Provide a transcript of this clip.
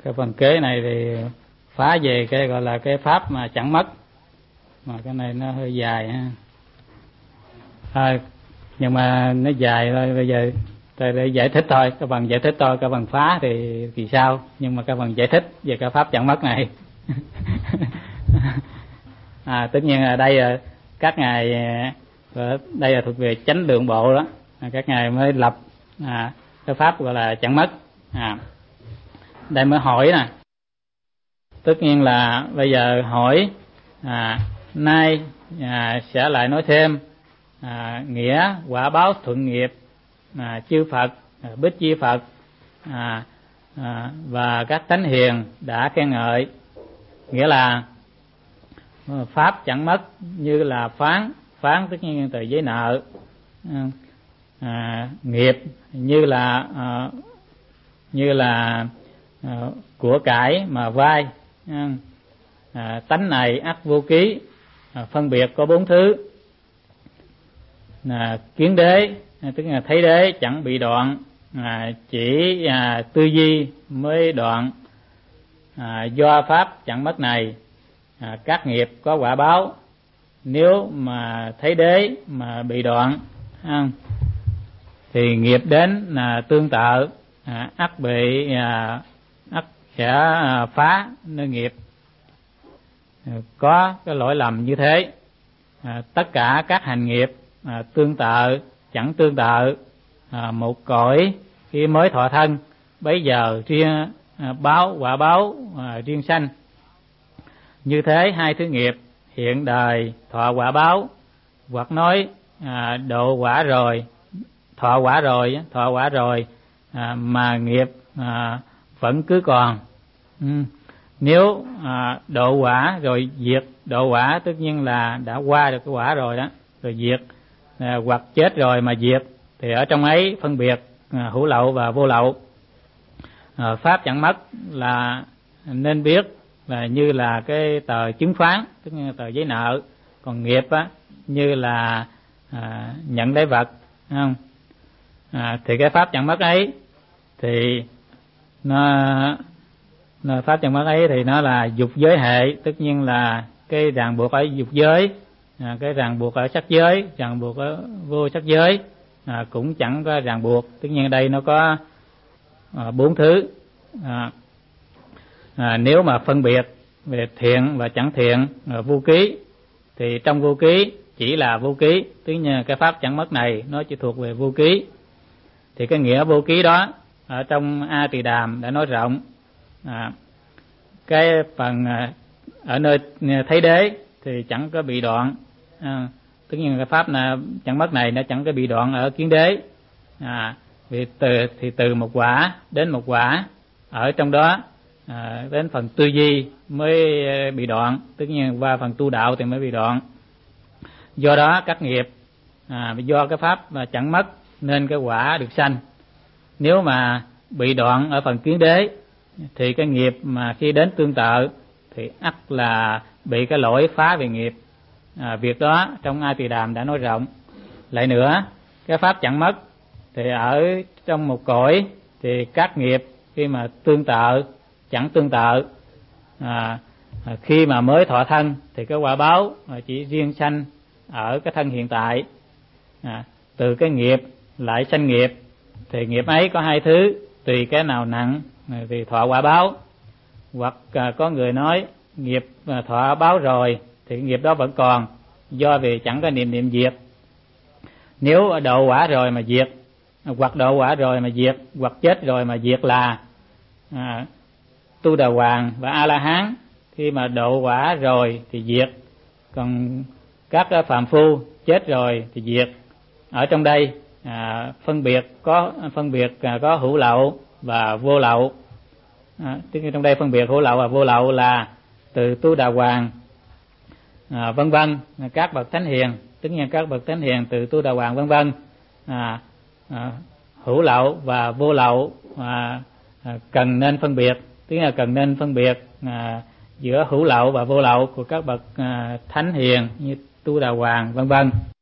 Cái phần kế này thì phá về cái gọi là cái pháp mà chẳng mất, mà cái này nó hơi dài ha. Nhưng mà nó dài thôi, bây giờ để giải thích thôi, cái phần giải thích thôi, cái phần phá thì sao, nhưng mà cái phần giải thích về cái pháp chẳng mất này tất nhiên ở đây các ngài đây là thuộc về chánh lượng bộ đó, các ngài mới lập cái pháp gọi là chẳng mất. Đây mới hỏi nè, tất nhiên là bây giờ hỏi nay sẽ lại nói thêm nghĩa quả báo thuận nghiệp chư Phật Bích Chi Phật và các thánh hiền đã khen ngợi. Nghĩa là pháp chẳng mất như là phán tất nhiên từ giấy nợ, nghiệp như là của cải mà vay, tánh này ắt vô ký, phân biệt có 4 thứ, kiến đế tức là thấy đế chẳng bị đoạn, chỉ tư duy mới đoạn, do pháp chẳng mất này các nghiệp có quả báo. Nếu mà thấy đế mà bị đoạn thì nghiệp đến là tương tự, ắt sẽ phá nơi nghiệp. Có cái lỗi lầm như thế, tất cả các hành nghiệp tương tự chẳng tương tự, một cõi khi mới thọ thân bấy giờ riêng quả báo riêng sanh. Như thế hai thứ nghiệp hiện đời thọ quả báo, hoặc nói độ quả rồi, thọ quả rồi mà nghiệp vẫn cứ còn. Nếu độ quả rồi diệt, độ quả tất nhiên là đã qua được cái quả rồi đó, rồi diệt, hoặc chết rồi mà diệt, thì ở trong ấy phân biệt hữu lậu và vô lậu. Pháp chẳng mất là nên biết là như là cái tờ chứng khoán, tức là tờ giấy nợ, còn nghiệp như là nhận lấy vật, không? Thì cái pháp chẳng mất ấy thì pháp chẳng mất ấy thì nó là dục giới hệ, tất nhiên là cái ràng buộc ở dục giới, cái ràng buộc ở sắc giới, ràng buộc ở vô sắc giới cũng chẳng có ràng buộc. Tất nhiên đây nó có 4 thứ. Nếu mà phân biệt về thiện và chẳng thiện, vô ký, thì trong vô ký chỉ là vô ký, tức là cái pháp chẳng mất này nó chỉ thuộc về vô ký. Thì cái nghĩa vô ký đó ở trong A Tỳ Đàm đã nói rộng. Cái phần ở nơi thấy đế thì chẳng có bị đoạn, tất nhiên cái pháp chẳng mất này nó chẳng có bị đoạn ở kiến đế, vì từ một quả đến một quả, ở trong đó đến phần tư duy mới bị đoạn, tất nhiên qua phần tu đạo thì mới bị đoạn. Do đó các nghiệp do cái pháp chẳng mất nên cái quả được sanh. Nếu mà bị đoạn ở phần kiến đế thì cái nghiệp mà khi đến tương tự thì ắt là bị cái lỗi phá về nghiệp. Việc đó trong A Tỳ Đàm đã nói rộng. Lại nữa, cái pháp chẳng mất thì ở trong một cõi thì các nghiệp khi mà tương tự chẳng tương tự, khi mà mới thọ thân thì cái quả báo chỉ riêng sanh ở cái thân hiện tại. Từ cái nghiệp lại sanh nghiệp, thì nghiệp ấy có 2 thứ, tùy cái nào nặng thì thọ quả báo. Hoặc có người nói nghiệp thọ báo rồi thì nghiệp đó vẫn còn, do vì chẳng có niệm diệt. Nếu độ quả rồi mà diệt, hoặc độ quả rồi mà diệt, hoặc chết rồi mà diệt là Tu Đà Hoàng và A La Hán. Khi mà độ quả rồi thì diệt, còn các phàm phu chết rồi thì diệt. Ở trong đây phân biệt có hữu lậu và vô lậu. Tức trong đây phân biệt hữu lậu và vô lậu là từ Tu Đà Hoàng vân vân, các bậc thánh hiền, tất nhiên các bậc thánh hiền từ Tu Đà Hoàng vân vân, hữu lậu và vô lậu cần nên phân biệt, tức là cần nên phân biệt giữa hữu lậu và vô lậu của các bậc thánh hiền như Tu Đà Hoàng vân vân.